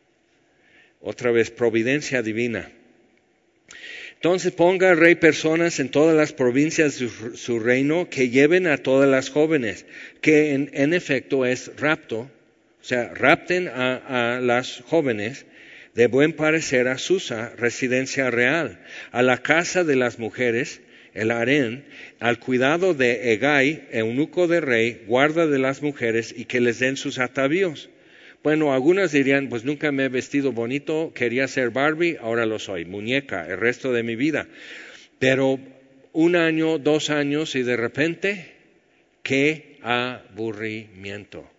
Otra vez, providencia divina. Entonces ponga el rey personas en todas las provincias de su reino que lleven a todas las jóvenes, que en efecto es rapto. O sea, rapten a las jóvenes de buen parecer a Susa, residencia real, a la casa de las mujeres, el harén, al cuidado de Hegai, eunuco de rey, guarda de las mujeres, y que les den sus atavíos. Bueno, algunas dirían, pues nunca me he vestido bonito, quería ser Barbie, ahora lo soy, muñeca, el resto de mi vida. Pero 1 año, 2 años, y de repente, ¡qué aburrimiento!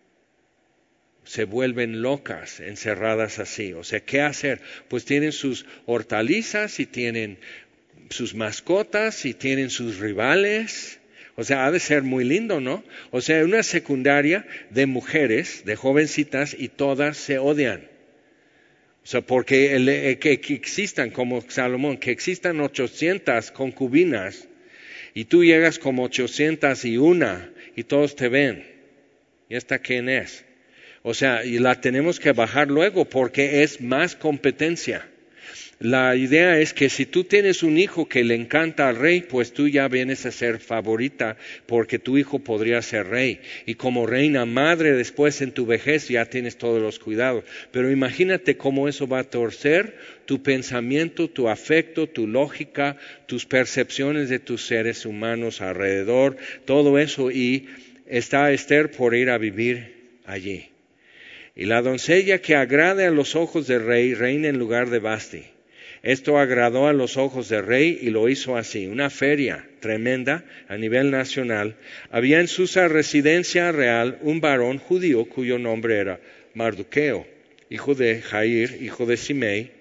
Se vuelven locas, encerradas así. O sea, ¿qué hacer? Pues tienen sus hortalizas y tienen sus mascotas y tienen sus rivales. O sea, ha de ser muy lindo, ¿no? O sea, una secundaria de mujeres, de jovencitas, y todas se odian. O sea, porque que existan, como Salomón, que existan 800 concubinas y tú llegas como 801 y todos te ven. ¿Y esta quién es? O sea, y la tenemos que bajar luego porque es más competencia. La idea es que si tú tienes un hijo que le encanta al rey, pues tú ya vienes a ser favorita porque tu hijo podría ser rey. Y como reina madre después en tu vejez ya tienes todos los cuidados. Pero imagínate cómo eso va a torcer tu pensamiento, tu afecto, tu lógica, tus percepciones de tus seres humanos alrededor, todo eso. Y está Esther por ir a vivir allí. Y la doncella que agrade a los ojos del rey reina en lugar de Vasti. Esto agradó a los ojos del rey y lo hizo así. Una feria tremenda a nivel nacional. Había en Susa residencia real un varón judío cuyo nombre era Mardoqueo, hijo de Jair, hijo de Simei,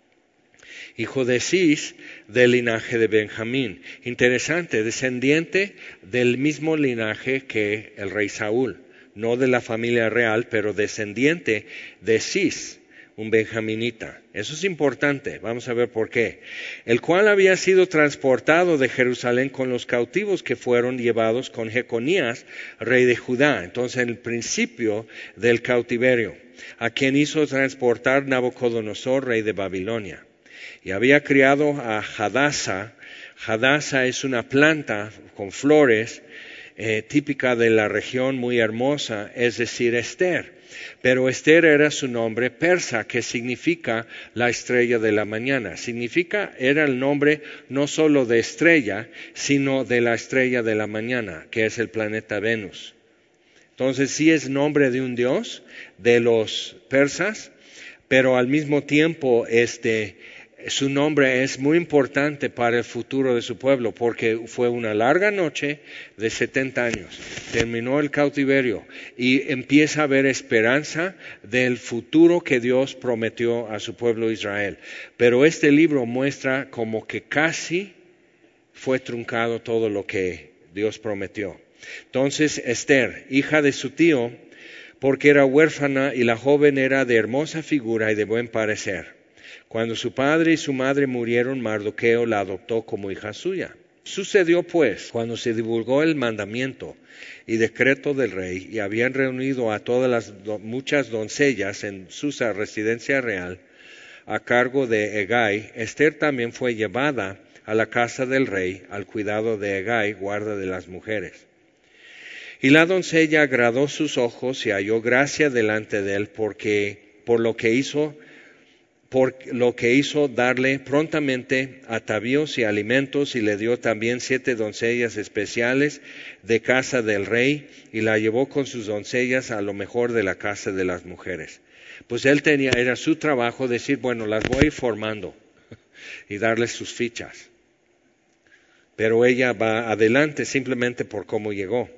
hijo de Cis, del linaje de Benjamín. Interesante, descendiente del mismo linaje que el rey Saúl. No de la familia real, pero descendiente de Cis, un benjaminita. Eso es importante, vamos a ver por qué. El cual había sido transportado de Jerusalén con los cautivos que fueron llevados con Jeconías, rey de Judá. Entonces, en el principio del cautiverio, a quien hizo transportar Nabucodonosor, rey de Babilonia. Y había criado a Hadasa. Hadasa es una planta con flores, típica de la región, muy hermosa, es decir, Esther. Pero Esther era su nombre persa, que significa la estrella de la mañana. Era el nombre no solo de estrella, sino de la estrella de la mañana, que es el planeta Venus. Entonces sí es nombre de un dios de los persas, pero al mismo tiempo su nombre es muy importante para el futuro de su pueblo, porque fue una larga noche de 70 años. Terminó el cautiverio y empieza a haber esperanza del futuro que Dios prometió a su pueblo Israel. Pero este libro muestra como que casi fue truncado todo lo que Dios prometió. Entonces Esther, hija de su tío, porque era huérfana y la joven era de hermosa figura y de buen parecer. Cuando su padre y su madre murieron, Mardoqueo la adoptó como hija suya. Sucedió pues, cuando se divulgó el mandamiento y decreto del rey, y habían reunido a todas las muchas doncellas en Susa, residencia real, a cargo de Hegai, Esther también fue llevada a la casa del rey, al cuidado de Hegai, guarda de las mujeres. Y la doncella agradó sus ojos y halló gracia delante de él, por lo que hizo darle prontamente atavíos y alimentos, y le dio también 7 doncellas especiales de casa del rey, y la llevó con sus doncellas a lo mejor de la casa de las mujeres. Pues era su trabajo decir, bueno, las voy a ir formando y darles sus fichas. Pero ella va adelante simplemente por cómo llegó.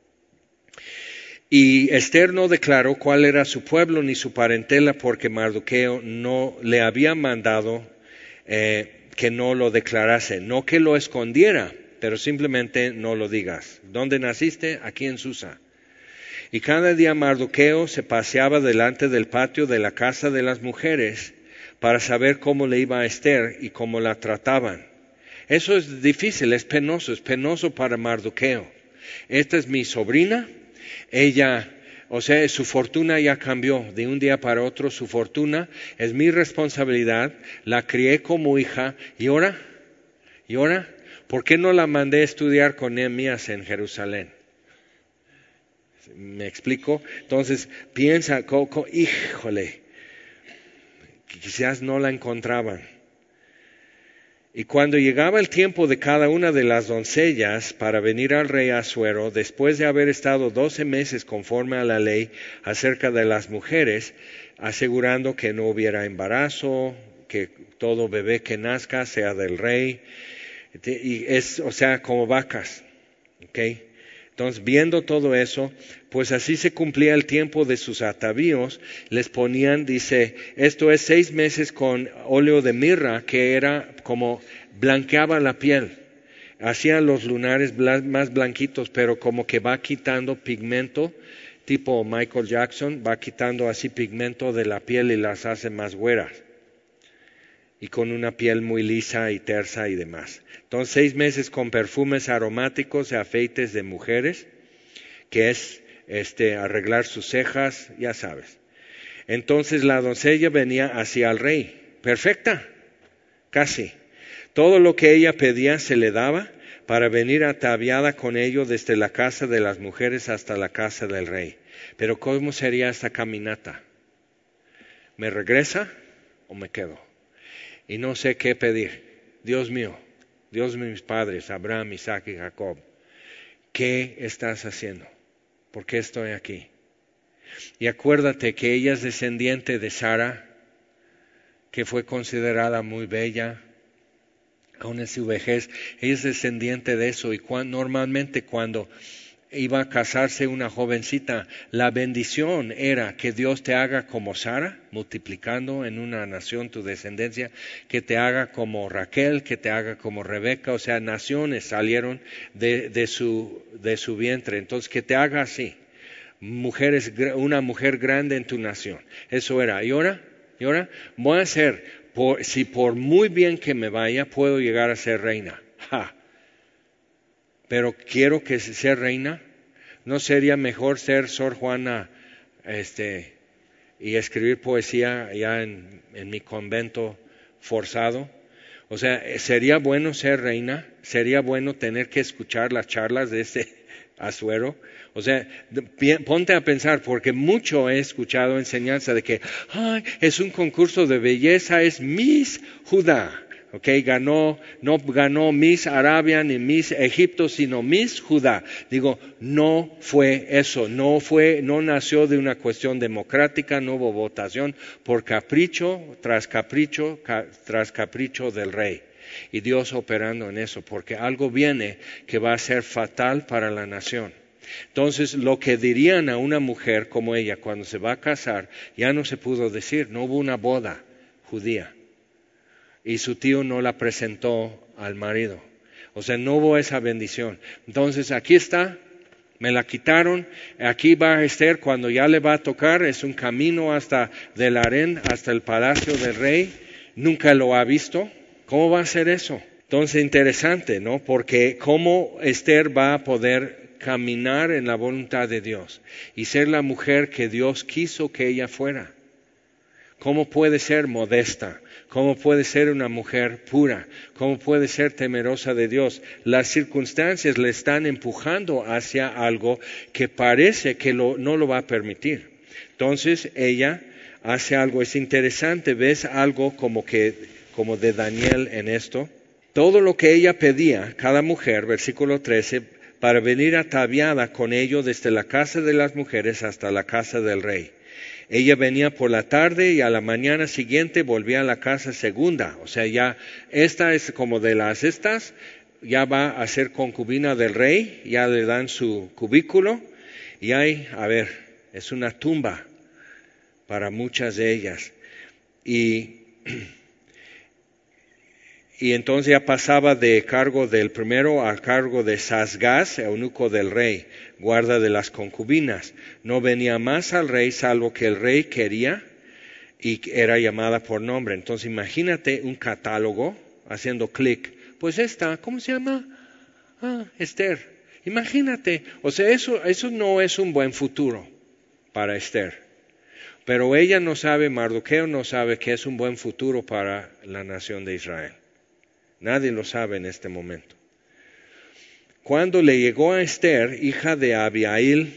Y Esther no declaró cuál era su pueblo ni su parentela, porque Mardoqueo no le había mandado que no lo declarase, no que lo escondiera, pero simplemente no lo digas. ¿Dónde naciste? Aquí en Susa. Y cada día Mardoqueo se paseaba delante del patio de la casa de las mujeres para saber cómo le iba a Esther y cómo la trataban. Eso es difícil, es penoso para Mardoqueo. Esta es mi sobrina. Ella, su fortuna ya cambió de un día para otro, su fortuna es mi responsabilidad, la crié como hija, y ahora, ¿por qué no la mandé a estudiar con Nehemías en Jerusalén? ¿Me explico? Entonces piensa, híjole, quizás no la encontraban. Y cuando llegaba el tiempo de cada una de las doncellas para venir al rey Asuero, después de haber estado 12 meses conforme a la ley acerca de las mujeres, asegurando que no hubiera embarazo, que todo bebé que nazca sea del rey, y como vacas, ¿ok? Entonces, viendo todo eso, pues así se cumplía el tiempo de sus atavíos. Les ponían, dice, esto es 6 meses con óleo de mirra, que era como blanqueaba la piel. Hacían los lunares más blanquitos, pero como que va quitando pigmento, tipo Michael Jackson, va quitando así pigmento de la piel y las hace más güeras. Y con una piel muy lisa y tersa y demás. Entonces 6 meses con perfumes aromáticos y afeites de mujeres, que es arreglar sus cejas, ya sabes. Entonces la doncella venía hacia el rey, perfecta, casi. Todo lo que ella pedía se le daba para venir ataviada con ello desde la casa de las mujeres hasta la casa del rey. Pero ¿cómo sería esta caminata? ¿Me regresa o me quedo? Y no sé qué pedir. Dios mío, Dios de mis padres, Abraham, Isaac y Jacob, ¿qué estás haciendo? ¿Por qué estoy aquí? Y acuérdate que ella es descendiente de Sara, que fue considerada muy bella, aún en su vejez. Ella es descendiente de eso, y normalmente cuando iba a casarse una jovencita, la bendición era que Dios te haga como Sara, multiplicando en una nación tu descendencia, que te haga como Raquel, que te haga como Rebeca, naciones salieron de su vientre, entonces que te haga así, una mujer grande en tu nación, eso era. Y ahora voy a ser, si por muy bien que me vaya, puedo llegar a ser reina. Pero quiero que sea reina. ¿No sería mejor ser Sor Juana y escribir poesía ya en mi convento forzado? ¿Sería bueno ser reina? ¿Sería bueno tener que escuchar las charlas de Asuero. O sea, ponte a pensar, porque mucho he escuchado enseñanza de que es un concurso de belleza, es Miss Judá. Okay, no ganó Miss Arabia ni Miss Egipto, sino Miss Judá. Digo, no fue eso, no nació de una cuestión democrática, no hubo votación por capricho tras capricho tras capricho del rey. Y Dios operando en eso, porque algo viene que va a ser fatal para la nación. Entonces, lo que dirían a una mujer como ella cuando se va a casar, ya no se pudo decir, no hubo una boda judía. Y su tío no la presentó al marido. O sea, no hubo esa bendición. Entonces, aquí está, me la quitaron. Aquí va Esther cuando ya le va a tocar. Es un camino hasta del harén, hasta el palacio del rey. Nunca lo ha visto. ¿Cómo va a ser eso? Entonces, interesante, ¿no? Porque cómo Esther va a poder caminar en la voluntad de Dios y ser la mujer que Dios quiso que ella fuera. ¿Cómo puede ser modesta? ¿Cómo puede ser una mujer pura? ¿Cómo puede ser temerosa de Dios? Las circunstancias le están empujando hacia algo que parece que no lo va a permitir. Entonces ella hace algo, es interesante, ves algo como de Daniel en esto. Todo lo que ella pedía, cada mujer, versículo 13, para venir ataviada con ello desde la casa de las mujeres hasta la casa del rey. Ella venía por la tarde y a la mañana siguiente volvía a la casa segunda. O sea, ya esta es como de las estas, ya va a ser concubina del rey, ya le dan su cubículo y es una tumba para muchas de ellas. Y entonces ya pasaba de cargo del primero a cargo de Sasgaz, eunuco del rey, guarda de las concubinas. No venía más al rey salvo que el rey quería y era llamada por nombre. Entonces imagínate un catálogo haciendo clic. Pues esta, ¿cómo se llama? Esther. Imagínate. O sea, eso no es un buen futuro para Esther. Pero ella no sabe, Mardoqueo no sabe que es un buen futuro para la nación de Israel. Nadie lo sabe en este momento. Cuando le llegó a Esther, hija de Abihail,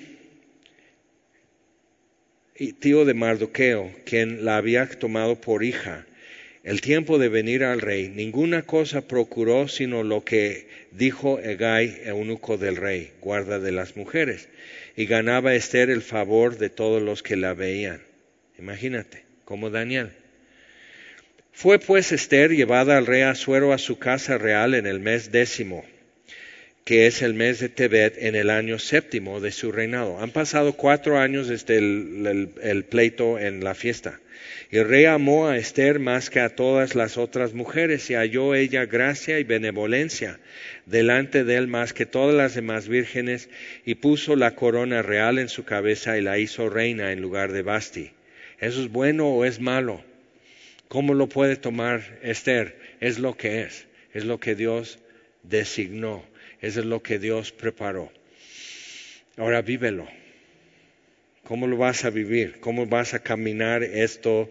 tío de Mardoqueo, quien la había tomado por hija, el tiempo de venir al rey, ninguna cosa procuró sino lo que dijo Hegai, eunuco del rey, guarda de las mujeres, y ganaba Esther el favor de todos los que la veían. Imagínate, como Daniel. Fue pues Esther llevada al rey Asuero a su casa real en el mes 10, que es el mes de Tebet, en el año 7 de su reinado. Han pasado 4 años desde el pleito en la fiesta. Y el rey amó a Esther más que a todas las otras mujeres, y halló ella gracia y benevolencia delante de él más que todas las demás vírgenes, y puso la corona real en su cabeza y la hizo reina en lugar de Vasti. ¿Eso es bueno o es malo? ¿Cómo lo puede tomar Esther? Es lo que Dios designó, eso es lo que Dios preparó. Ahora vívelo. ¿Cómo lo vas a vivir? ¿Cómo vas a caminar esto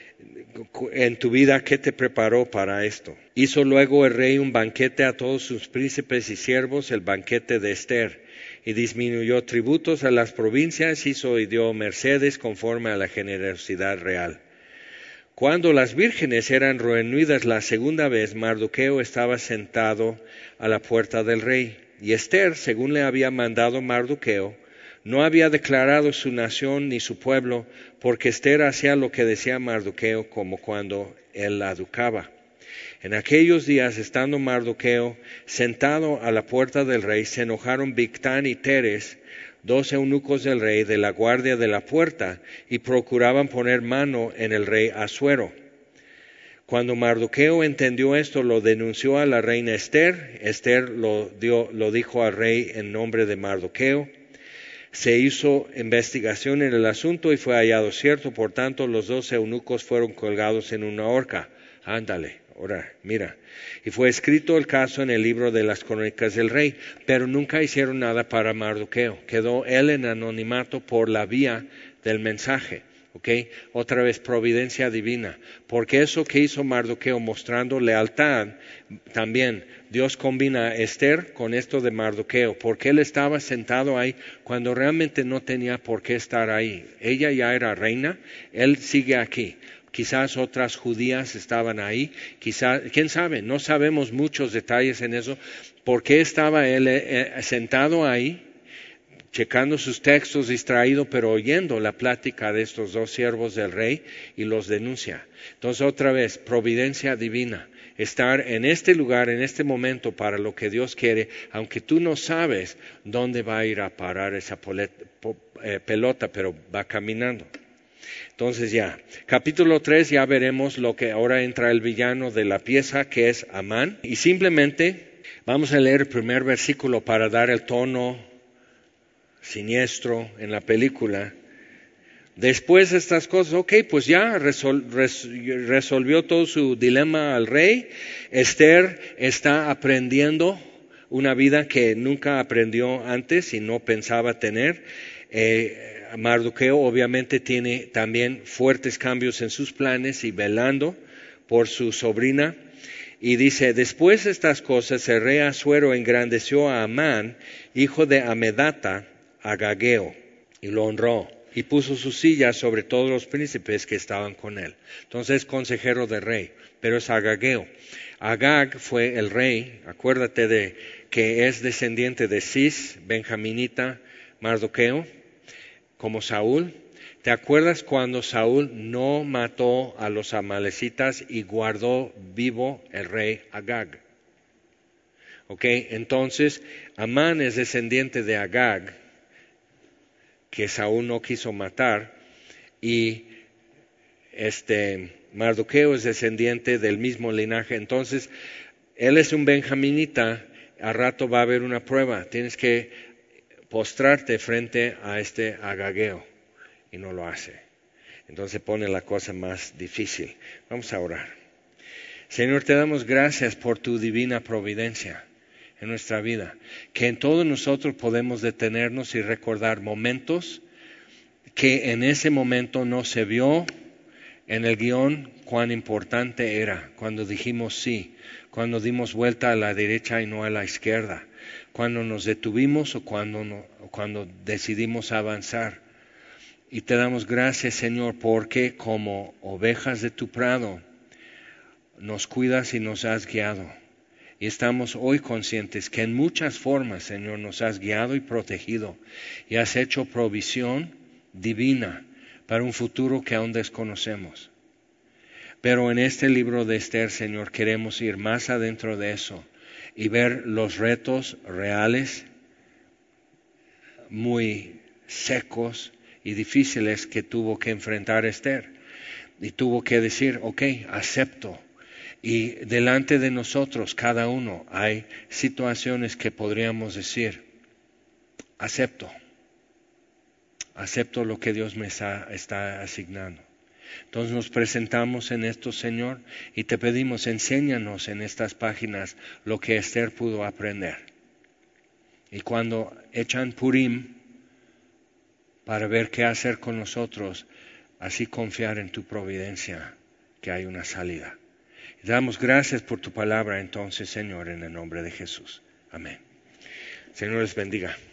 en tu vida? ¿Qué te preparó para esto? Hizo luego el rey un banquete a todos sus príncipes y siervos, el banquete de Esther, y disminuyó tributos a las provincias, hizo y dio mercedes conforme a la generosidad real. Cuando las vírgenes eran reunidas la segunda vez, Mardoqueo estaba sentado a la puerta del rey, y Esther, según le había mandado Mardoqueo, no había declarado su nación ni su pueblo, porque Esther hacía lo que decía Mardoqueo, como cuando él la educaba. En aquellos días, estando Mardoqueo sentado a la puerta del rey, se enojaron Bigtán y Teres, 2 eunucos del rey de la guardia de la puerta, y procuraban poner mano en el rey Asuero. Cuando Mardoqueo entendió esto, lo denunció a la reina Esther. Esther lo dijo al rey en nombre de Mardoqueo. Se hizo investigación en el asunto y fue hallado cierto. Por tanto, los 2 eunucos fueron colgados en una horca. Ándale, ahora, mira. Y fue escrito el caso en el libro de las crónicas del rey, pero nunca hicieron nada para Mardoqueo. Quedó él en anonimato por la vía del mensaje. ¿Ok? Otra vez, providencia divina. Porque eso que hizo Mardoqueo mostrando lealtad, también Dios combina a Esther con esto de Mardoqueo. Porque él estaba sentado ahí cuando realmente no tenía por qué estar ahí. Ella ya era reina, él sigue aquí. Quizás otras judías estaban ahí, quizás, quién sabe, no sabemos muchos detalles en eso. ¿Por qué estaba él sentado ahí? Checando sus textos, distraído, pero oyendo la plática de estos dos siervos del rey y los denuncia. Entonces, otra vez, providencia divina. Estar en este lugar, en este momento, para lo que Dios quiere, aunque tú no sabes dónde va a ir a parar esa pelota, pero va caminando. Entonces ya, capítulo 3 ya veremos lo que ahora entra el villano de la pieza, que es Amán. Y simplemente vamos a leer el primer versículo para dar el tono siniestro en la película. Después de estas cosas, pues ya resolvió todo su dilema al rey. Esther está aprendiendo una vida que nunca aprendió antes y no pensaba tener. Mardoqueo obviamente tiene también fuertes cambios en sus planes y velando por su sobrina. Y dice, después de estas cosas, el rey Asuero engrandeció a Amán, hijo de Amedata, Agageo, y lo honró, y puso su silla sobre todos los príncipes que estaban con él. Entonces es consejero del rey, pero es Agageo. Agag fue el rey, acuérdate de que es descendiente de Cis, benjaminita, Mardoqueo, como Saúl. ¿Te acuerdas cuando Saúl no mató a los amalecitas y guardó vivo el rey Agag? Ok, entonces Amán es descendiente de Agag, que Saúl no quiso matar, y Mardoqueo es descendiente del mismo linaje. Entonces, él es un benjaminita, a rato va a haber una prueba, tienes que postrarte frente a este Agageo, y no lo hace. Entonces pone la cosa más difícil. Vamos a orar. Señor, te damos gracias por tu divina providencia en nuestra vida, que en todos nosotros podemos detenernos y recordar momentos que en ese momento no se vio en el guión cuán importante era, cuando dijimos sí, cuando dimos vuelta a la derecha y no a la izquierda, cuando nos detuvimos o cuando decidimos avanzar. Y te damos gracias, Señor, porque como ovejas de tu prado nos cuidas y nos has guiado. Y estamos hoy conscientes que en muchas formas, Señor, nos has guiado y protegido y has hecho provisión divina para un futuro que aún desconocemos. Pero en este libro de Esther, Señor, queremos ir más adentro de eso y ver los retos reales, muy secos y difíciles que tuvo que enfrentar Esther. Y tuvo que decir, acepto. Y delante de nosotros, cada uno, hay situaciones que podríamos decir, acepto lo que Dios me está asignando. Entonces nos presentamos en esto, Señor, y te pedimos, enséñanos en estas páginas lo que Esther pudo aprender. Y cuando echan Purim, para ver qué hacer con nosotros, así confiar en tu providencia, que hay una salida. Y damos gracias por tu palabra entonces, Señor, en el nombre de Jesús. Amén. Señor les bendiga.